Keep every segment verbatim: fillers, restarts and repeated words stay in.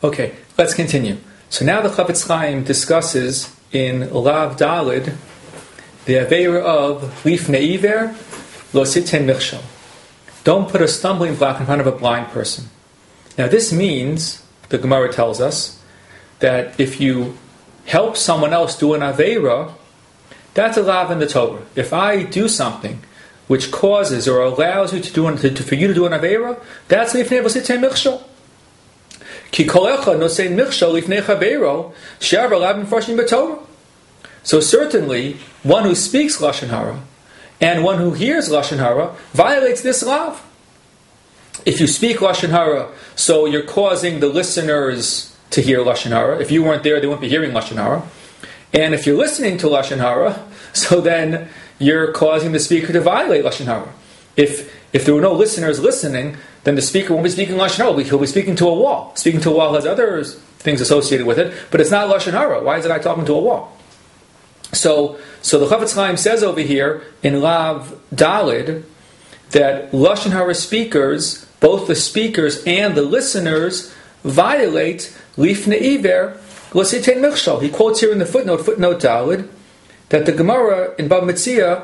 Okay, let's continue. So now the Chafetz Chaim discusses in Lav Dalid the Aveira of Lifnei Iver Lo Siten Michshel. Don't put a stumbling block in front of a blind person. Now this means, the Gemara tells us, that if you help someone else do an Aveira, that's a lav in the Torah. If I do something which causes or allows you to do an, to, for you to do an Aveira, that's Lifnei Lo Siten Michshel. Ki kol echad nosein michshel lifnei chaveiro she'avar lav mefrashim b'Torah. So certainly, one who speaks Lashon Hara and one who hears Lashon Hara violates this lav. If you speak Lashon Hara, so you're causing the listeners to hear Lashon Hara. If you weren't there, they wouldn't be hearing Lashon Hara. And if you're listening to Lashon Hara, so then you're causing the speaker to violate Lashon Hara. If if there were no listeners listening, then the speaker won't be speaking Lashon Hara. He'll be speaking to a wall. Speaking to a wall has other things associated with it, but it's not Lashon Hara. Why is the guy talking to a wall? So, so the Chafetz Chaim says over here in Lav Dalid that Lashon Hara speakers, both the speakers and the listeners, violate Lifnei Iver Lo Siten Michshel. He quotes here in the footnote, footnote Dalid, that the Gemara in Bava Metzia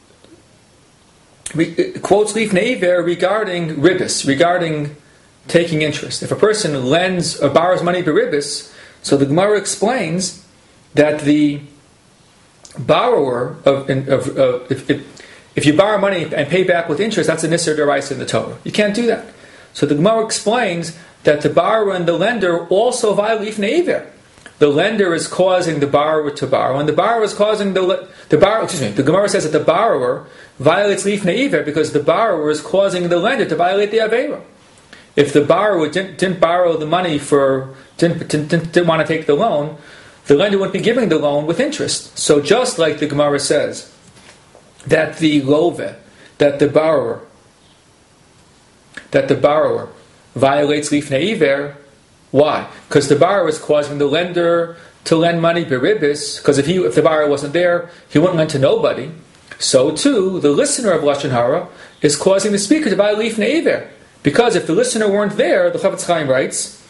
quotes Lifnei Iver regarding ribis, regarding taking interest. If a person lends or borrows money to ribis, so the Gemara explains that the borrower of, of, of if, if, if you borrow money and pay back with interest, that's an Isser D'Oraisa in the Torah. You can't do that. So the Gemara explains that the borrower and the lender also violate Lifnei Iver. The lender is causing the borrower to borrow, and the borrower is causing the the borrower. Excuse me. The Gemara says that the borrower violates Lifnei Iver because the borrower is causing the lender to violate the Aveira. If the borrower didn't, didn't borrow the money for didn't, didn't, didn't want to take the loan, the lender wouldn't be giving the loan with interest. So just like the Gemara says that the love, that the borrower, that the borrower violates Lifnei Iver. Why? Because the borrower is causing the lender to lend money beribis, because if he, if the borrower wasn't there, he wouldn't lend to nobody. So too, the listener of Lashon Hara is causing the speaker to violate Lifnei Iver. Because if the listener weren't there, the Chafetz Chaim writes,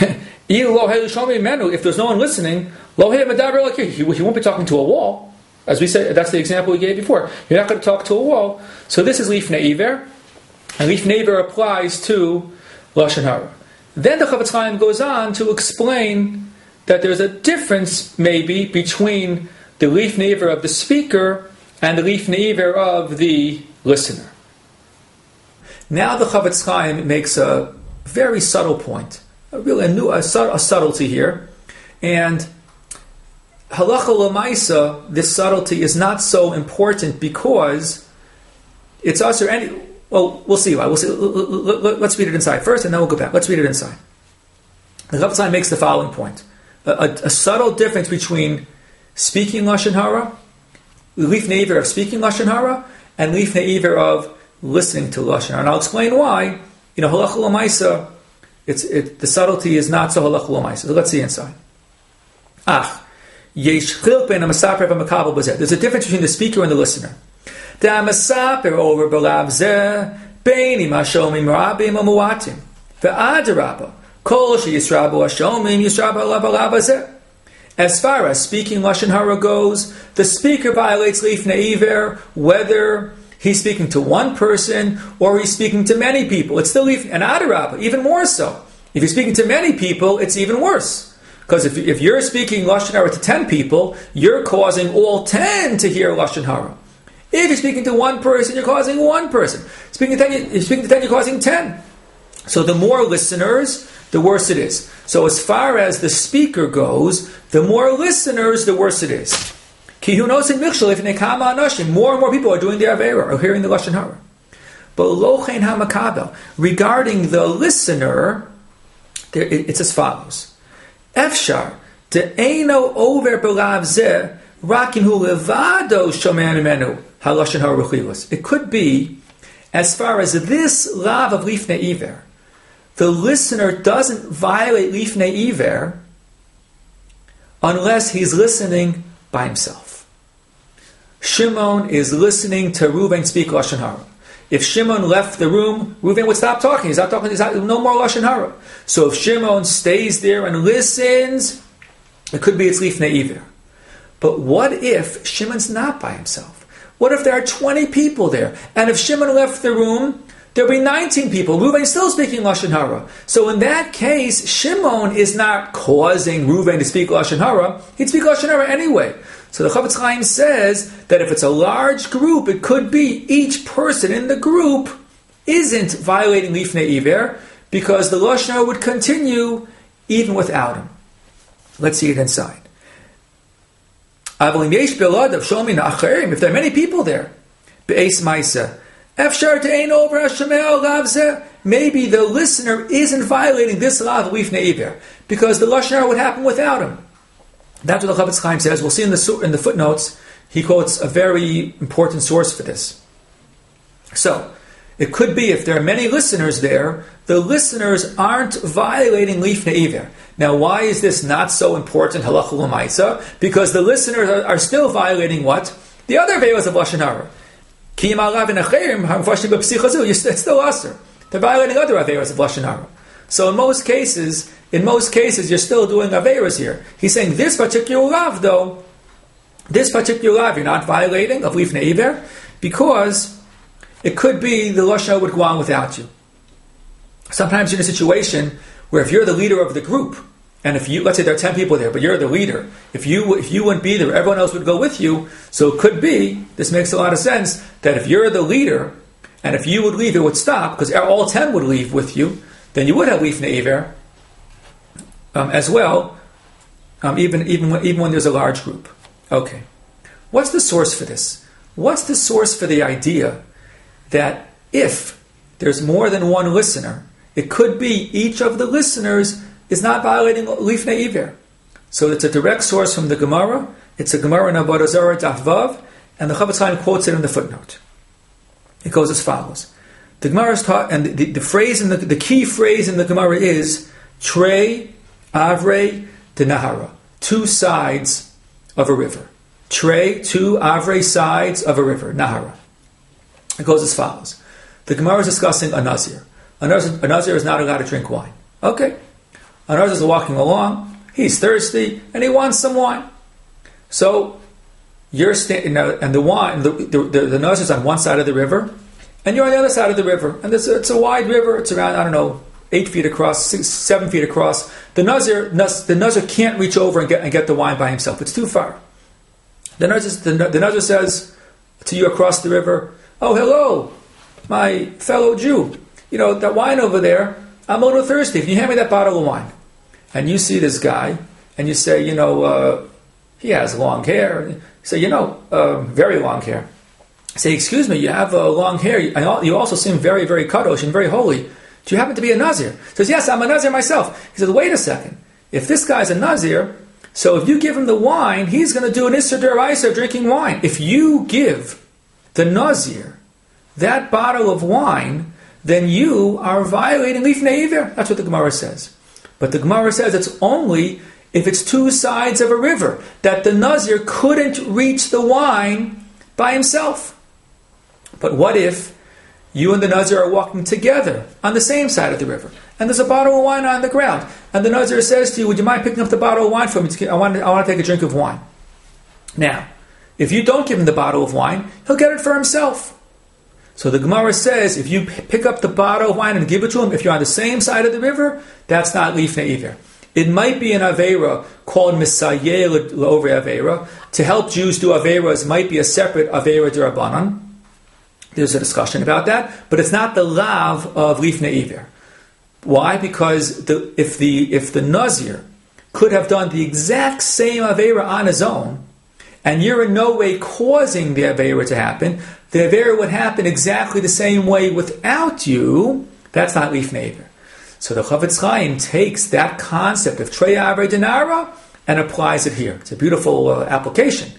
if there's no one listening, he won't be talking to a wall. As we said, that's the example we gave before. You're not going to talk to a wall. So this is Lifnei Iver, and Lifnei Iver applies to Lashon Hara. Then the Chafetz Chaim goes on to explain that there's a difference maybe between the Lifnei Iver of the speaker and the Lifnei Iver of the listener. Now the Chafetz Chaim makes a very subtle point, a real a new a, a subtlety here, and halacha l'maisa, this subtlety is not so important because it's us or any. Well, we'll see why. We'll see. Let's read it inside first, and then we'll go back. Let's read it inside. The Chafetz Chaim makes the following point: a, a, a subtle difference between speaking Lashon Hara, Lifnei Iver of speaking Lashon Hara, and Lifnei Iver of listening to Lashon Hara. And I'll explain why. You know, halacha l'maisa, it's it, the subtlety is not so halacha l'maisa. So let's see inside. Ah, yesh chiluk ben hamasaper v'makabel b'zeh. There's a difference between the speaker and the listener. Da masaper over b'lav zeh beinim hashomim rabim u'muatim ve'adarabah kol sheyisrabu hashomim yisrabu b'lav zeh. As far as speaking Lashon Hara goes, the speaker violates Lifnei Iver whether he's speaking to one person or he's speaking to many people. It's still Lifnei, and adarabah, even more so. If you're speaking to many people, it's even worse. Because if, if you're speaking Lashon Hara to ten people, you're causing all ten to hear Lashon Hara. If you're speaking to one person, you're causing one person. Speaking to ten, if you're speaking to ten, you're causing ten. So the more listeners, the worse it is. So as far as the speaker goes, the more listeners, the worse it is. More and more people are doing the Aveira, or hearing the Lashon Hara. But lochein hamakabel, regarding the listener, there, it, it's as follows. Efshar te'eno over b'lav zeh rakim hu levado shomer mimenu halashon hara rechilus. It could be, as far as this lav of Lifnei Iver, the listener doesn't violate Lifnei Iver unless he's listening by himself. Shimon is listening to Reuven speak Lashon Hara. if Shimon left the room, Reuven would stop talking. He's not talking. He's not, no more lashon hara. So if Shimon stays there and listens, it could be it's lifnei iver. But what if Shimon's not by himself? What if there are twenty people there? And if Shimon left the room, there'll be nineteen people. Reuven's still speaking lashon hara. So in that case, Shimon is not causing Reuven to speak lashon hara. He'd speak lashon hara anyway. So the Chafetz Chaim says that if it's a large group, it could be each person in the group isn't violating lifnei iver because the lashon hara would continue even without him. Let's see it inside. If there are many people there, maybe the listener isn't violating this law of lifnei iver because the lashon hara would happen without him. That's what the Chafetz Chaim says. We'll see in the in the footnotes. He quotes a very important source for this. So it could be if there are many listeners there, the listeners aren't violating lifnei iver. Now, why is this not so important, halacha l'maisa? Because the listeners are, are still violating what? The other averos of lashon hara. It's still aser. They're violating other averos of lashon hara. So in most cases, in most cases, you're still doing averos here. He's saying this particular lav, though, this particular lav, you're not violating of lifnei iver because it could be the lashon hara would go on without you. Sometimes you're in a situation where if you're the leader of the group, and if you, let's say there are ten people there, but you're the leader, if you if you wouldn't be there, everyone else would go with you. So it could be, this makes a lot of sense, that if you're the leader, and if you would leave, it would stop, because all ten would leave with you, then you would have lifnei iver um, as well, um, even, even, when, even when there's a large group. Okay. What's the source for this? What's the source for the idea that if there's more than one listener, it could be each of the listeners is not violating lifnei iver? So it's a direct source from the Gemara. It's a Gemara in Avodah Zarah Daf Vav, and the Chafetz Chaim quotes it in the footnote. It goes as follows: the Gemara is taught, and the, the, the phrase in the, the key phrase in the Gemara is Trei Avrei de Nahara, two sides of a river. Trei, two Avrei sides of a river, Nahara. It goes as follows: the Gemara is discussing a Nazir. A Nazir, a Nazir is not allowed to drink wine. Okay. A Nazir is walking along, he's thirsty, and he wants some wine. So, you're standing, and the wine, the, the, the, the Nazir is on one side of the river, and you're on the other side of the river. And it's a, it's a wide river, it's around, I don't know, eight feet across, six, seven feet across. The Nazir, the Nazir can't reach over and get, and get the wine by himself. It's too far. The Nazir, the, the Nazir says to you across the river, "Oh, hello, my fellow Jew. You know, that wine over there, I'm a little thirsty. Can you hand me that bottle of wine?" And you see this guy, and you say, you know, uh, he has long hair. You say, you know, uh, very long hair. You say, excuse me, you have uh, long hair. You also seem very, very kadosh and very holy. Do you happen to be a Nazir? He says, yes, I'm a Nazir myself. He says, wait a second. If this guy's a Nazir, so if you give him the wine, he's going to do an Isser D'Oraisa of drinking wine. If you give the Nazir that bottle of wine, then you are violating lifnei iver. That's what the Gemara says. But the Gemara says it's only if it's two sides of a river, that the Nazir couldn't reach the wine by himself. But what if you and the Nazir are walking together on the same side of the river, and there's a bottle of wine on the ground, and the Nazir says to you, would you mind picking up the bottle of wine for me? I want, I want to take a drink of wine. Now, if you don't give him the bottle of wine, he'll get it for himself. So the Gemara says, if you pick up the bottle of wine and give it to him, if you're on the same side of the river, that's not lifnei iver. It might be an Aveira called Misayeh L'Ovrei Aveira. To help Jews do Aveiras might be a separate Aveira D'Rabbanan. There's a discussion about that, but it's not the lav of lifnei iver. Why? Because the, if the if the Nazir could have done the exact same Aveira on his own, and you're in no way causing the Aveira to happen, the Aveira would happen exactly the same way without you, that's not lifnei iver. So the Chafetz Chaim takes that concept of Trei Avrei de Nahara and applies it here. It's a beautiful uh, application.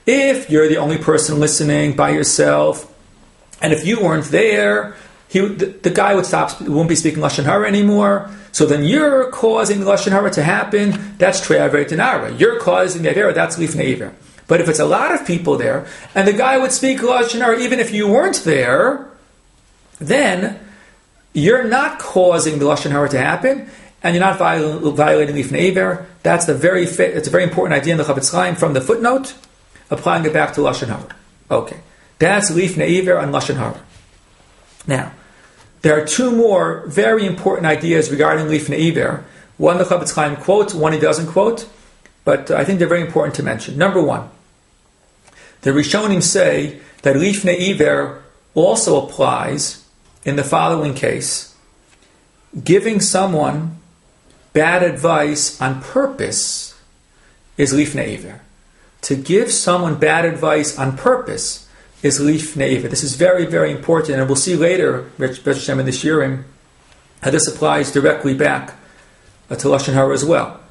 If you're the only person listening by yourself, and if you weren't there, he, the, the guy would stop, won't be speaking Lashon Hara anymore, so then you're causing the Lashon Hara to happen, that's Trei Avrei de Nahara. You're causing the Aveira, that's lifnei iver. But if it's a lot of people there, and the guy would speak Lashon Hara even if you weren't there, then you're not causing the Lashon Hara to happen, and you're not viol- violating Lifnei Iver. That's the very fa- it's a very important idea in the Chafetz Chaim from the footnote, applying it back to Lashon Hara. Okay, that's Lifnei Iver and Lashon Hara. Now, there are two more very important ideas regarding Lifnei Iver. One the Chafetz Chaim quotes, one he doesn't quote, but I think they're very important to mention. Number one, the Rishonim say that Lifnei Iver also applies in the following case: giving someone bad advice on purpose is Lifnei Iver. To give someone bad advice on purpose is Lifnei Iver. This is very, very important, and we'll see later, Rich Hashem in the Shiurim, how this applies directly back uh, to Lashon Hara as well.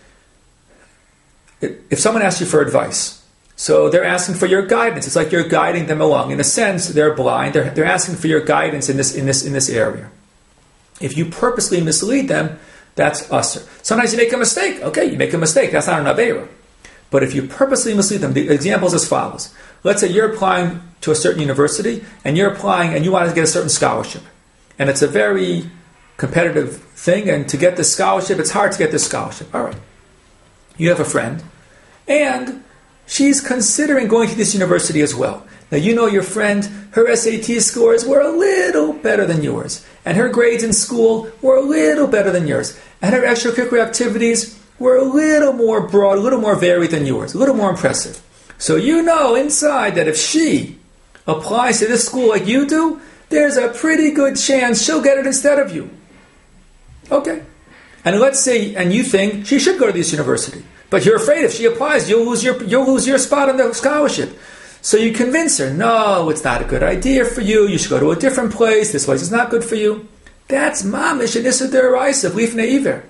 If someone asks you for advice, so they're asking for your guidance. It's like you're guiding them along. In a sense, they're blind. They're, they're asking for your guidance in this in this in this area. If you purposely mislead them, that's usher. Sometimes you make a mistake. Okay, you make a mistake. That's not an aveira. But if you purposely mislead them, the example is as follows. Let's say you're applying to a certain university, and you're applying, and you want to get a certain scholarship. And it's a very competitive thing, and to get this scholarship, it's hard to get this scholarship. All right. You have a friend, and she's considering going to this university as well. Now, you know your friend, her S A T scores were a little better than yours, and her grades in school were a little better than yours, and her extracurricular activities were a little more broad, a little more varied than yours, a little more impressive. So you know inside that if she applies to this school like you do, there's a pretty good chance she'll get it instead of you. Okay. And let's say, and you think she should go to this university, but you're afraid if she applies, you'll lose your you'll lose your spot on the scholarship. So you convince her, no, it's not a good idea for you. You should go to a different place. This place is not good for you. That's mamish and issa d'oraisa of Lifnei Iver.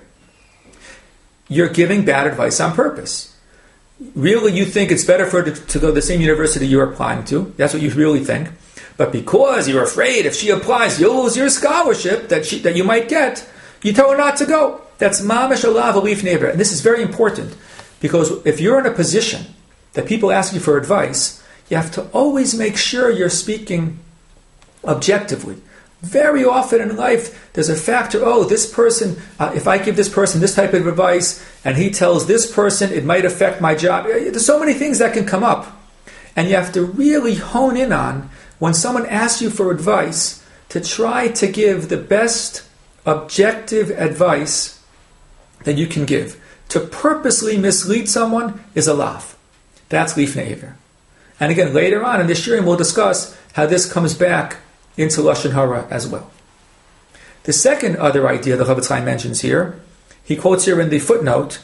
You're giving bad advice on purpose. Really, you think it's better for her to, to go to the same university you're applying to. That's what you really think. But because you're afraid if she applies, you'll lose your scholarship that she, that you might get, you tell her not to go. That's mamish alav Lifnei Iver. And this is very important, because if you're in a position that people ask you for advice, you have to always make sure you're speaking objectively. Very often in life, there's a factor, oh, this person, uh, if I give this person this type of advice, and he tells this person it might affect my job. There's so many things that can come up. And you have to really hone in on, when someone asks you for advice, to try to give the best objective advice that you can give. To purposely mislead someone is a lav. That's Lifnei Iver. And again, later on in the Shiurim, we'll discuss how this comes back into Lashon Hara as well. The second other idea the Chafetz Chaim mentions here, he quotes here in the footnote,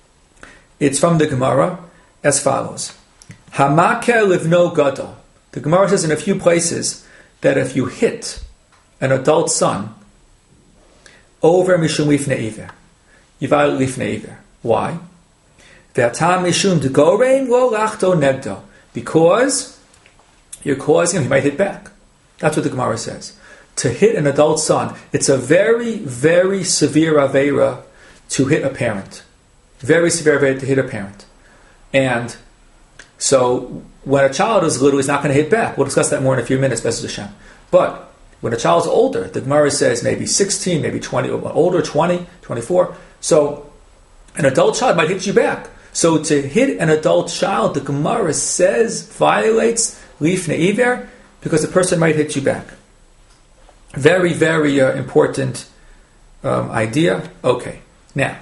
it's from the Gemara, as follows. Hamakel livno gadol. The Gemara says in a few places that if you hit an adult son over mishum lifnei iver, you violate lifnei iver. Why? Ve'atam mishum degorein lo lachto negdo. Because you're causing him, he might hit back. That's what the Gemara says. To hit an adult son, it's a very, very severe aveira to hit a parent. Very severe aveira to hit a parent. And so when a child is little, he's not going to hit back. We'll discuss that more in a few minutes, B'ezras Hashem. But when a child's older, the Gemara says maybe sixteen, maybe twenty, or older, twenty, twenty-four. So an adult child might hit you back. So to hit an adult child, the Gemara says, violates Lifnei Iver, because the person might hit you back. Very, very uh, important um, idea. Okay. Now,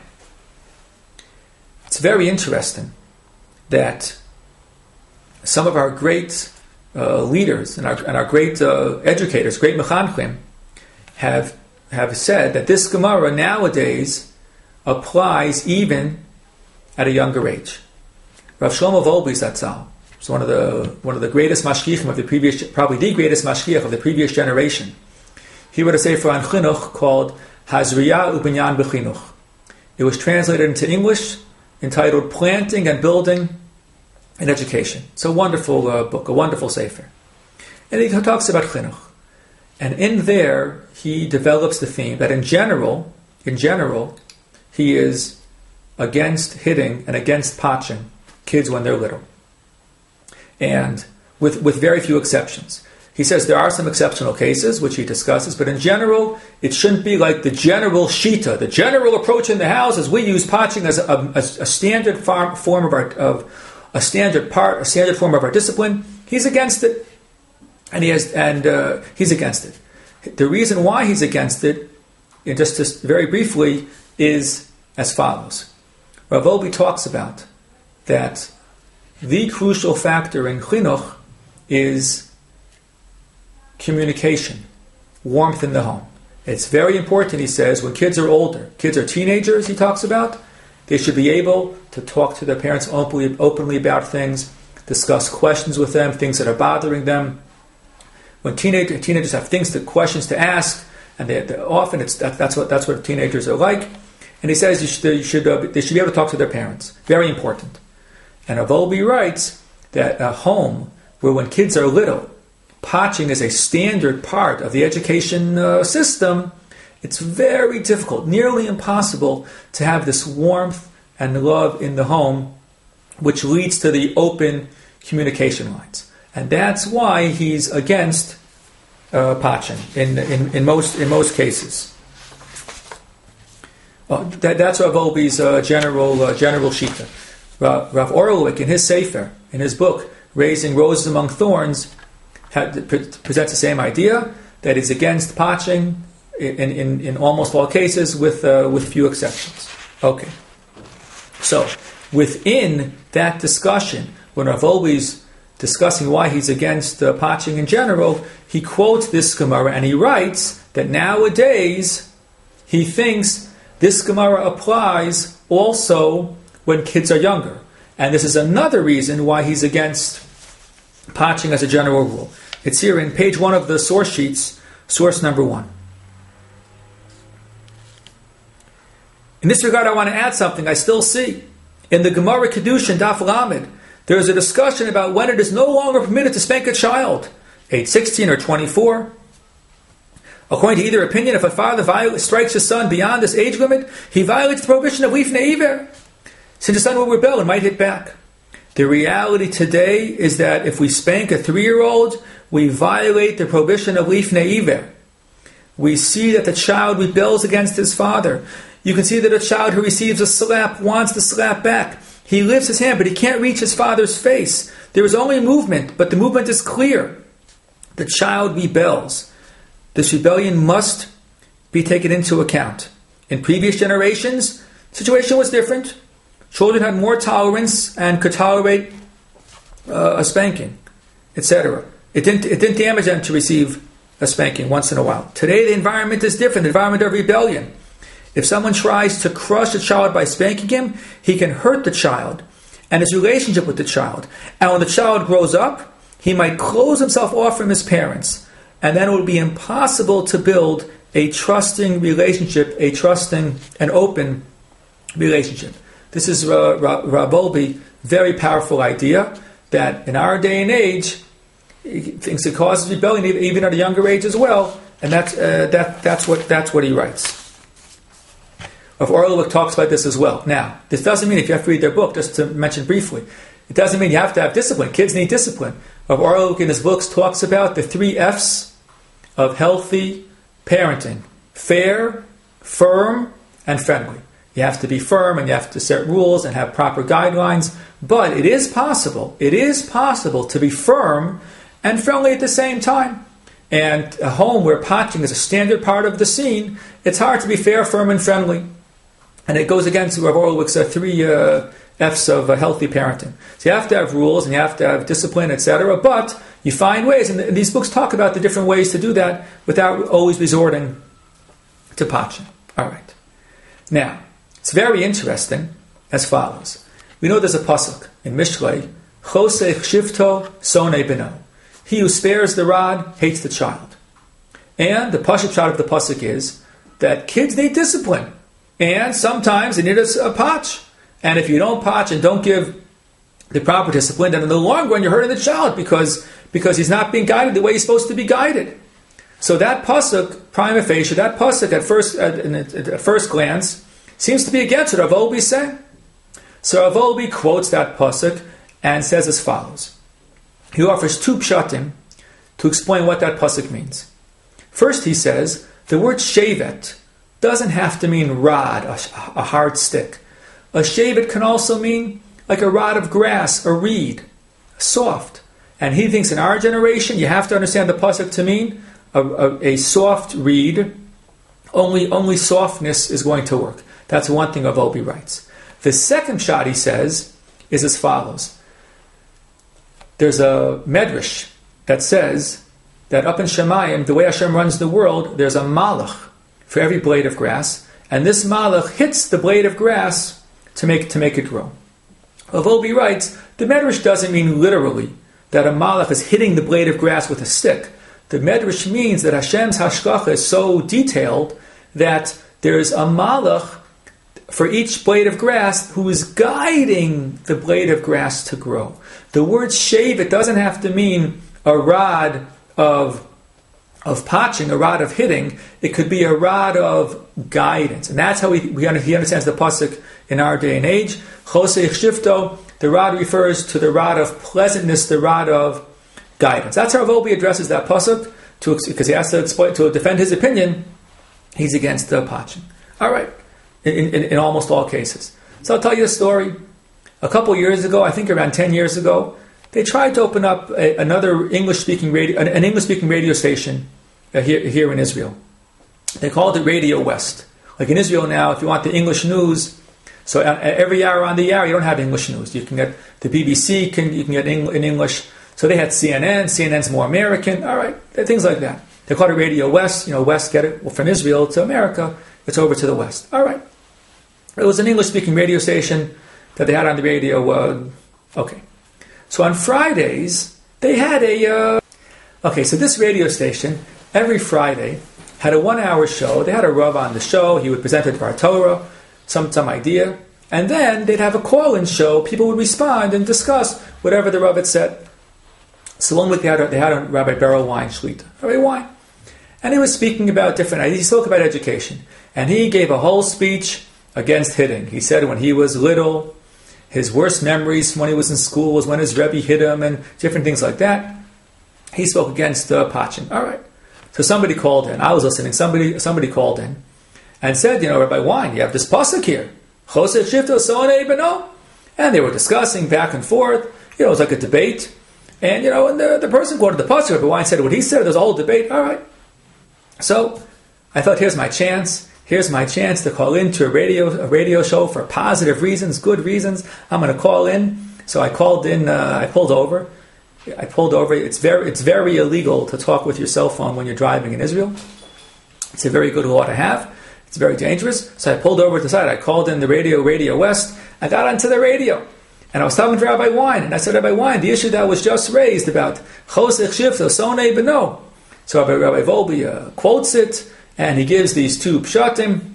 it's very interesting that some of our great uh, leaders and our, and our great uh, educators, great mechanchim, have, have said that this Gemara nowadays applies even at a younger age. Rav Shlomo Wolbe Zatzal is one of the one of the greatest mashgichim of the previous, probably the greatest mashgiach of the previous generation. He wrote a sefer on chinuch called Hazriya Ubinyan B'Chinuch. It was translated into English, entitled Planting and Building in Education. It's a wonderful uh, book, a wonderful sefer. And he talks about chinuch. And in there, he develops the theme that in general, in general, he is against hitting and against patching kids when they're little. And with, with very few exceptions. He says there are some exceptional cases, which he discusses, but in general, it shouldn't be like the general shita, the general approach in the house is we use paching as a, a, a standard form, form of our of a standard part, a standard form of our discipline. He's against it, and he has, and uh, he's against it. The reason why he's against it, and just, just very briefly, is as follows. Rav Wolbe talks about that the crucial factor in chinuch is communication, warmth in the home. It's very important, he says, when kids are older, kids are teenagers, he talks about, they should be able to talk to their parents openly, openly about things, discuss questions with them, things that are bothering them. When teenage, teenagers have things, to, questions to ask, and they, they, often it's that, that's what that's what teenagers are like. And he says you should, you should, uh, they should be able to talk to their parents. Very important. And Rav Wolbe writes that a home where when kids are little, paching is a standard part of the education uh, system, it's very difficult, nearly impossible, to have this warmth and love in the home, which leads to the open communication lines. And that's why he's against uh, paching in, in, in, most, in most cases. Uh, that, that's Rav Wolbe's uh, general, uh, general shita. Rav, Rav Orlik, in his Sefer, in his book, Raising Roses Among Thorns, had, pre- presents the same idea, that is against paching in, in, in almost all cases, with uh, with few exceptions. Okay. So, within that discussion, when Rav Wolbe's discussing why he's against uh, paching in general, he quotes this Gemara, and he writes that nowadays, he thinks this Gemara applies also when kids are younger. And this is another reason why he's against paching as a general rule. It's here in page one of the source sheets, source number one. In this regard, I want to add something I still see. In the Gemara Kedushin Daf Lamed, there is a discussion about when it is no longer permitted to spank a child, age sixteen or twenty-four. According to either opinion, if a father viol- strikes his son beyond this age limit, he violates the prohibition of lifnei iver, since the son will rebel and might hit back. The reality today is that if we spank a three-year-old, we violate the prohibition of lifnei iver. We see that the child rebels against his father. You can see that a child who receives a slap wants the slap back. He lifts his hand, but he can't reach his father's face. There is only movement, but the movement is clear. The child rebels. This rebellion must be taken into account. In previous generations, the situation was different. Children had more tolerance and could tolerate uh, a spanking, et cetera. It didn't, it didn't damage them to receive a spanking once in a while. Today, the environment is different, the environment of rebellion. If someone tries to crush a child by spanking him, he can hurt the child and his relationship with the child. And when the child grows up, he might close himself off from his parents. And then it will be impossible to build a trusting relationship, a trusting and open relationship. This is uh, Rav Wolbe, very powerful idea that in our day and age, he thinks it causes rebellion even at a younger age as well, and that's uh, that that's what that's what he writes. Rav Orlik talks about this as well. Now, this doesn't mean if you have to read their book, just to mention briefly, it doesn't mean you have to have discipline. Kids need discipline. Rav Orlik in his books talks about the three F's of healthy parenting: fair, firm, and friendly. You have to be firm and you have to set rules and have proper guidelines. But it is possible, it is possible to be firm and friendly at the same time. And a home where paching is a standard part of the scene, it's hard to be fair, firm, and friendly. And it goes against Rav Orlik's uh, three uh, F's of uh, healthy parenting. So you have to have rules and you have to have discipline, et cetera. But you find ways, and, th- and these books talk about the different ways to do that without always resorting to paching. All right. Now, it's very interesting as follows. We know there's a pasuk in Mishlei, Chosech shivto sonei beno. He who spares the rod hates the child. And the pasuk shot of the pasuk is that kids need discipline. And sometimes they need a, a patch. And if you don't patch and don't give the proper discipline, then in the long run you're hurting the child because, because he's not being guided the way he's supposed to be guided. So that pasuk, prima facie, that pasuk at first, at, at first glance, seems to be against what Rav Wolbe is saying. So Rav Wolbe quotes that pasuk and says as follows. He offers two pshatim to explain what that pasuk means. First, he says the word shevet doesn't have to mean rod, a, a hard stick. A shevet can also mean like a rod of grass, a reed, soft. And he thinks in our generation, you have to understand the pasuk to mean a, a, a soft reed. Only, only softness is going to work. That's one thing Rav Wolbe writes. The second shot, he says, is as follows. There's a medrash that says that up in Shemayim, the way Hashem runs the world, there's a malach for every blade of grass, and this malach hits the blade of grass to make to make it grow. Rav Wolbe writes, the medrash doesn't mean literally that a malach is hitting the blade of grass with a stick. The medrash means that Hashem's hashgacha is so detailed that there's a malach for each blade of grass who is guiding the blade of grass to grow. The word shave, it doesn't have to mean a rod of of patching, a rod of hitting. It could be a rod of guidance. And that's how he, we, he understands the pasuk in our day and age. Chosech shifto, the rod refers to the rod of pleasantness, the rod of guidance. That's how Rav Wolbe addresses that pasuk, to, because he has to explain, to defend his opinion. He's against the patching. All right, in, in, in almost all cases. So I'll tell you a story. A couple years ago, I think around ten years ago, they tried to open up a, another English-speaking radio, an, an English-speaking radio station uh, here, here in Israel. They called it Radio West. Like in Israel now, if you want the English news, so uh, every hour on the hour, you don't have English news. You can get the B B C, can you can get in, in English. So they had C N N. C N N's more American. All right, things like that. They called it Radio West. You know, West, get it from Israel to America. It's over to the West. All right. It was an English-speaking radio station that they had on the radio. Uh, okay. So on Fridays, they had a... Uh, okay, so this radio station, every Friday, had a one-hour show. They had a Rav on the show. He would present it for our Torah, some, some idea. And then they'd have a call-in show. People would respond and discuss whatever the Rav had said. So one week they had, they had a Rabbi Beryl Wein Shlita. Rabbi Wein. And he was speaking about different ideas. He spoke about education. And he gave a whole speech against hitting. He said when he was little, his worst memories when he was in school was when his Rebbe hit him and different things like that. He spoke against uh, patching. All right. So somebody called in. I was listening. Somebody somebody called in and said, you know, Rabbi Wein, you have this pasuk here. Chosech shifto sonei beno. And they were discussing back and forth. You know, it was like a debate. And, you know, and the, the person quoted the pasuk. Rabbi Wein said what he said. There's a whole debate. All right. So I thought, here's my chance. Here's my chance to call into a radio a radio show for positive reasons, good reasons. I'm going to call in. So I called in. Uh, I pulled over. I pulled over. It's very it's very illegal to talk with your cell phone when you're driving in Israel. It's a very good law to have. It's very dangerous. So I pulled over to the side. I called in the radio, Radio West. I got onto the radio. And I was talking to Rabbi Wein. And I said, Rabbi Wein, the issue that was just raised about Chosech Shifto, Sonei Beno. So Rabbi, Rabbi Wolbe uh, quotes it, and he gives these two pshatim,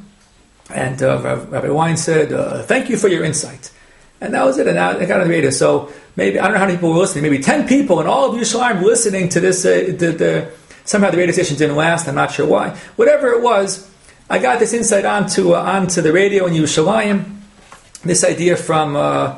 and uh, Rabbi Wein said, uh, thank you for your insight. And that was it, and I got on the radio. So maybe, I don't know how many people were listening, maybe ten people in all of Yerushalayim listening to this. Uh, the, the, somehow the radio station didn't last, I'm not sure why. Whatever it was, I got this insight onto, uh, onto the radio in Yerushalayim, this idea from, uh,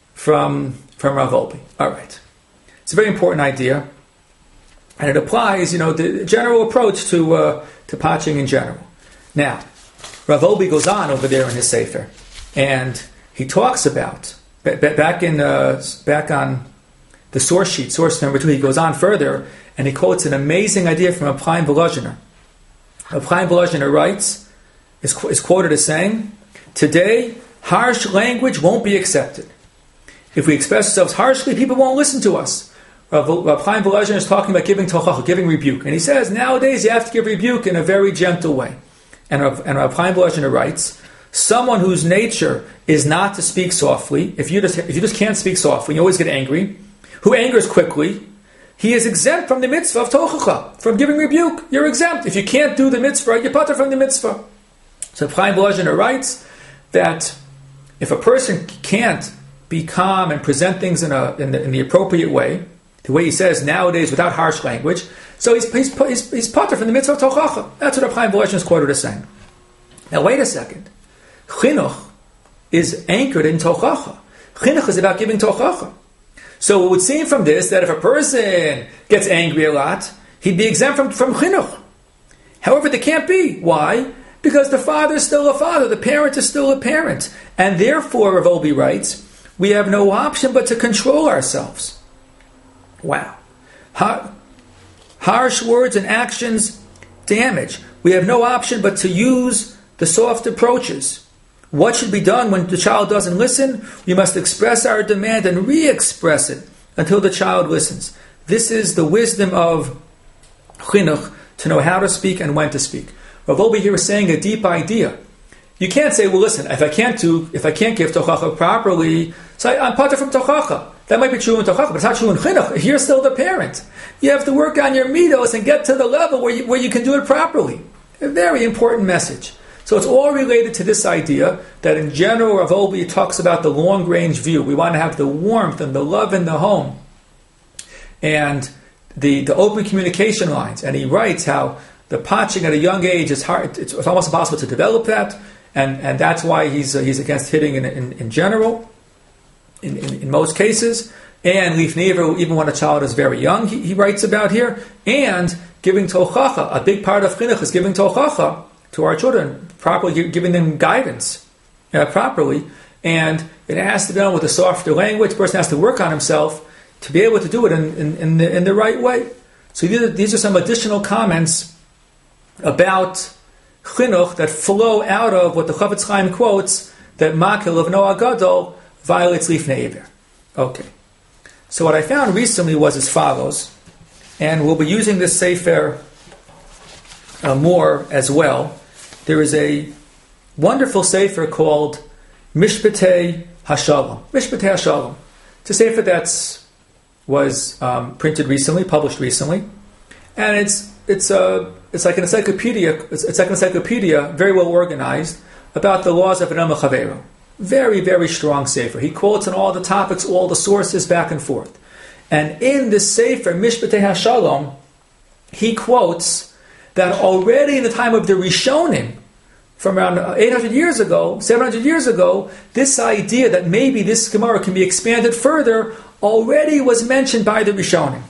from, from Rav Wolbe. All right. It's a very important idea. And it applies, you know, the general approach to uh, to patching in general. Now, Rav Wolbe goes on over there in his sefer, and he talks about b- b- back in uh, back on the source sheet, source number two. He goes on further, and he quotes an amazing idea from Reb Chaim Volozhiner. Reb Chaim Volozhiner writes, is, qu- is quoted as saying, "Today, harsh language won't be accepted. If we express ourselves harshly, people won't listen to us." Rav Chaim Volozhiner is talking about giving tochacha, giving rebuke. And he says, nowadays you have to give rebuke in a very gentle way. And Rav, and Rav Chaim Volozhiner writes, someone whose nature is not to speak softly, if you just if you just can't speak softly, you always get angry, who angers quickly, he is exempt from the mitzvah of tochacha, from giving rebuke. You're exempt. If you can't do the mitzvah, you're patur from the mitzvah. So Rav Chaim Volozhiner writes that if a person can't be calm and present things in, a, in, the, in the appropriate way, the way he says nowadays without harsh language, so he's he's he's, he's patur from the mitzvah of tochacha. That's what Reb Chaim Volozhiner is quoted as saying. Now wait a second. Chinuch is anchored in tochacha. Chinuch is about giving tochacha. So it would seem from this that if a person gets angry a lot, he'd be exempt from, from chinuch. However, they can't be. Why? Because the father is still a father, the parent is still a parent. And therefore, Rav Wolbe writes, we have no option but to control ourselves. Wow. Har- harsh words and actions damage. We have no option but to use the soft approaches. What should be done when the child doesn't listen? We must express our demand and re-express it until the child listens. This is the wisdom of chinuch, to know how to speak and when to speak. Rav Wolbe here is saying a deep idea. You can't say, well, listen, if I can't do, if I can't give tochacha properly, so I, I'm pater from tochacha. That might be true in tochacha, but it's not true in chinuch. You're still the parent. You have to work on your midos and get to the level where you, where you can do it properly. A very important message. So it's all related to this idea that in general, Rav Wolbe talks about the long-range view. We want to have the warmth and the love in the home and the, the open communication lines. And he writes how the patching at a young age is hard. It's, it's almost impossible to develop that. And, and that's why he's uh, he's against hitting in, in, in general, in, in, in most cases. And lifnei iver, even when a child is very young, he, he writes about here. And giving tochacha, a big part of chinuch is giving tochacha to our children, properly giving them guidance uh, properly. And it has to be done with a softer language. The person has to work on himself to be able to do it in, in, in, the, in the right way. So these are, these are some additional comments about chinuch that flow out of what the Chafetz Chaim quotes, that makil of Noah Gadol violates lifnei iver. Okay. So what I found recently was as follows, and we'll be using this sefer uh, more as well. There is a wonderful sefer called Mishpatei Hashalom. Mishpatei Hashalom. It's a sefer that's was um, printed recently, published recently, and it's it's a it's like an encyclopedia. It's, it's like an encyclopedia, very well organized, about the laws of Adam Chavero. Very, very strong sefer. He quotes on all the topics, all the sources, back and forth. And in this sefer, Mishpatei Hashalom, he quotes that already in the time of the Rishonim, from around eight hundred years ago, seven hundred years ago, this idea that maybe this Gemara can be expanded further already was mentioned by the Rishonim.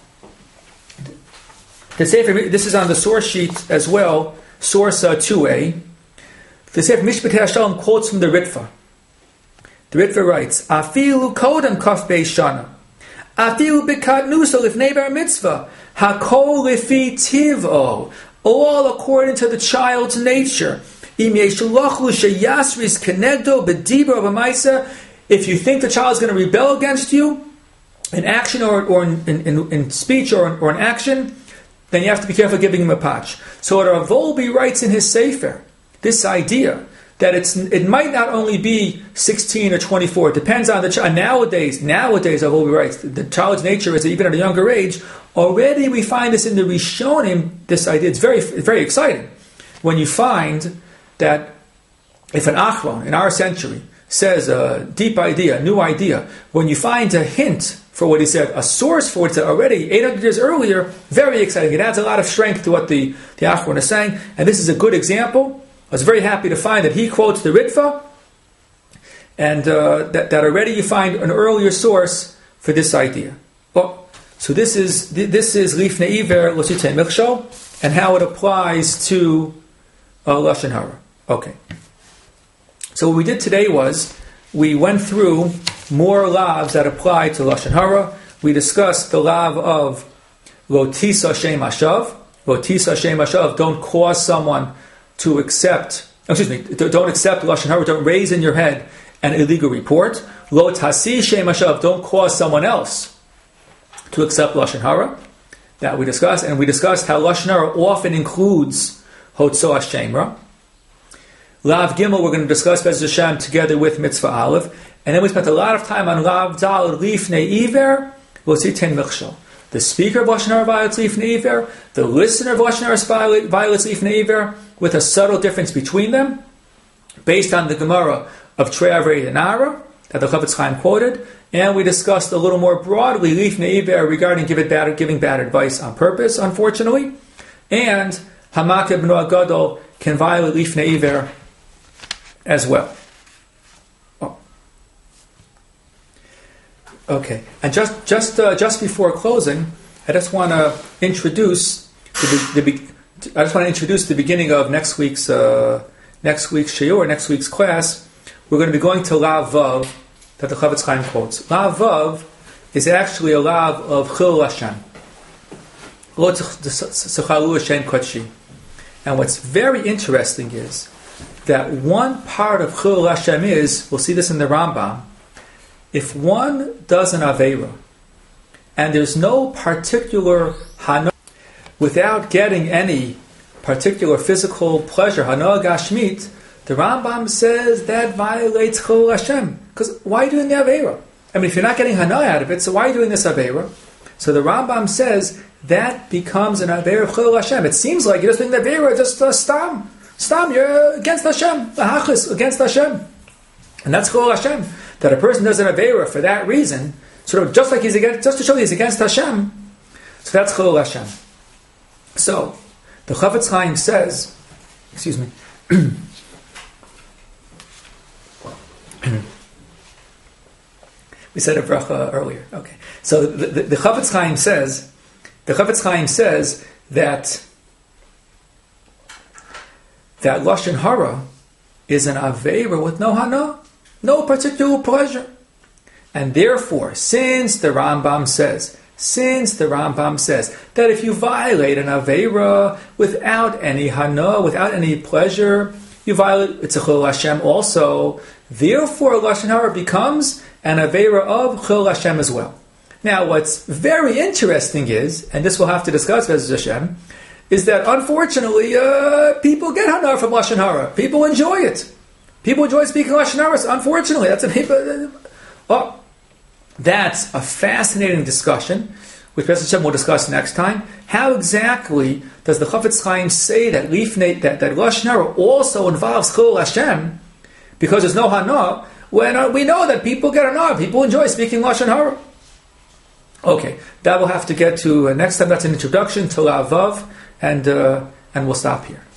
The sefer, this is on the source sheet as well, source uh, two A. The sefer Mishpatei Hashalom quotes from the Ritva. The Ritva writes, Afilu kodem kaf beis shana. Afilu bikat nusa lifnei bar mitzvah. Hakol lifi tiv'o. All according to the child's nature. Im yeshulachu sheyasris kenegdo bedibra b'maisa. If you think the child is going to rebel against you, in action or, or in, in, in speech or in, or in action, then you have to be careful giving him a patch. So Rav Wolbe writes in his sefer, this idea, that it's it might not only be sixteen or twenty-four. It depends on the child. Nowadays, nowadays, Rav Wolbe writes, the child's nature is even at a younger age. Already we find this in the Rishonim, this idea. It's very, very exciting. When you find that if an Achron in our century says a deep idea, a new idea, when you find a hint for what he said, a source for what he said already eight hundred years earlier, very exciting. It adds a lot of strength to what the, the Achron is saying. And this is a good example. I was very happy to find that he quotes the Ritva, and uh, that, that already you find an earlier source for this idea. Oh, so this is this is Lifnei Iver L'Sitei Milchshol, and how it applies to uh, Lashon Hara. Okay. So what we did today was we went through more lavs that apply to Lashon Hara. We discussed the lav of Lo Tisa Shem Hashav. Lo Tisa Shem Hashav. Don't cause someone to accept, excuse me, don't accept Lashon Hara, don't raise in your head an illegal report. Lo tasi shem hashav, don't cause someone else to accept Lashon Hara. That we discussed, and we discussed how Lashon Hara often includes Hotzoah Shemra. Lav Gimel we're going to discuss Bez Hashem together with Mitzvah Aleph, and then we spent a lot of time on Lav Dal Lifnei Iver L'Sitei Milchshol. The speaker of Lashon Hara violates Lifnei Iver, the listener of Lashon Hara violates Lifnei Iver, with a subtle difference between them, based on the Gemara of Trei Avrei and Ara, that the Chafetz Chaim quoted, and we discussed a little more broadly Lifnei Iver regarding giving bad, giving bad advice on purpose, unfortunately, and Hamakeh b'Noah Gadol can violate Lifnei Iver as well. Oh. Okay, and just just uh, just before closing, I just want to introduce the, the, the I just want to introduce the beginning of next week's uh, next week's shiur, next week's class. We're going to be going to Lav Vav that the Chofetz Chaim quotes. Lav Vav is actually a Lav of Chil Hashem. Lo Tzechalu Hashem Kodshi. And what's very interesting is that one part of Chil Hashem is, we'll see this in the Rambam, if one does an Aveira, and there's no particular Hana, without getting any particular physical pleasure, Hana Gashmit, the Rambam says that violates Chil Hashem. Because why are you doing the Aveira? I mean, if you're not getting Hana out of it, so why are you doing this Aveira? So the Rambam says that becomes an Aveira of Chil Hashem. It seems like you're just doing the Aveira, just uh, stam. Stam, you're against Hashem. The Hachis, against Hashem. And that's Chil Hashem. That a person does an Aveira for that reason, sort of just like he's against, just to show he's against Hashem. So that's Chil Hashem. So, the Chofetz Chaim says, excuse me, we said a bracha earlier. Okay, so the, the, the Chofetz Chaim says, the Chofetz Chaim says that that lashon hara is an aveira with no hana, no particular pleasure, and therefore, since the Rambam says, since the Rambam says that if you violate an aveira without any hana, without any pleasure, you violate it's a chil Hashem also. Therefore, lashon hara becomes an aveira of chil Hashem as well. Now, what's very interesting is, and this we'll have to discuss, Bez Hashem, is that unfortunately uh, people get hana from lashon hara. People enjoy it. People enjoy speaking lashon hara. So unfortunately, that's a people. Oh, that's a fascinating discussion, which Bez Hashem will discuss next time. How exactly does the Chofetz Chaim say that lifnei that that lashon hara also involves chil Hashem? Because there's no hana, when uh, we know that people get hana, people enjoy speaking lashon hara. Okay, that we'll have to get to uh, next time. That's an introduction to Lav Vav, and uh, and we'll stop here.